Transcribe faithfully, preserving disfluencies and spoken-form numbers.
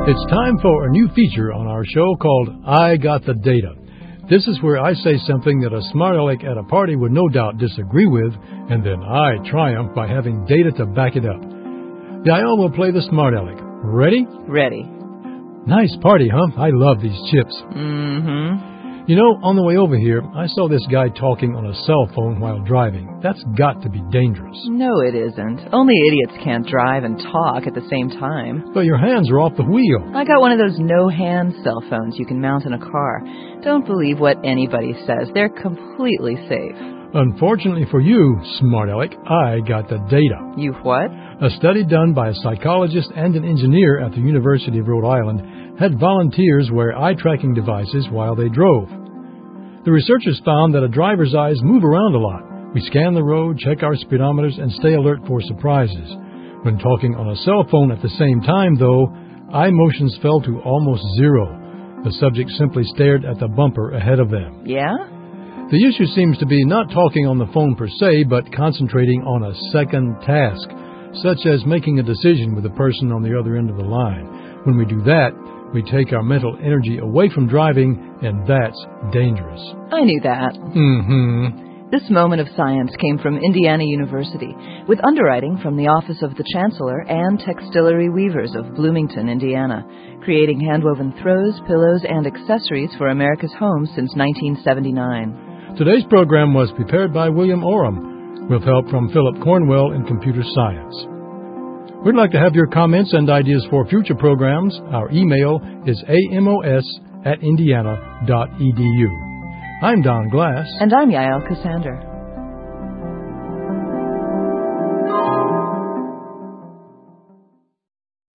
It's time for a new feature on our show called I Got the Data. This is where I say something that a smart aleck at a party would no doubt disagree with, and then I triumph by having data to back it up. Yael will play the smart aleck. Ready? Ready. Nice party, huh? I love these chips. Mm-hmm. You know, on the way over here, I saw this guy talking on a cell phone while driving. That's got to be dangerous. No, it isn't. Only idiots can't drive and talk at the same time. But your hands are off the wheel. I got one of those no-hand cell phones you can mount in a car. Don't believe what anybody says. They're completely safe. Unfortunately for you, smart aleck, I got the data. You what? A study done by a psychologist and an engineer at the University of Rhode Island had volunteers wear eye-tracking devices while they drove. The researchers found that a driver's eyes move around a lot. We scan the road, check our speedometers, and stay alert for surprises. When talking on a cell phone at the same time, though, eye motions fell to almost zero. The subject simply stared at the bumper ahead of them. Yeah? The issue seems to be not talking on the phone per se, but concentrating on a second task, such as making a decision with the person on the other end of the line. When we do that, we take our mental energy away from driving, and that's dangerous. I knew that. Mm-hmm. This moment of science came from Indiana University, with underwriting from the Office of the Chancellor and Textillery Weavers of Bloomington, Indiana, creating hand-woven throws, pillows, and accessories for America's homes since nineteen seventy-nine. Today's program was prepared by William Oram, with help from Philip Cornwell in computer science. We'd like to have your comments and ideas for future programs. Our email is amos at indiana dot edu. I'm Don Glass. And I'm Yael Cassander.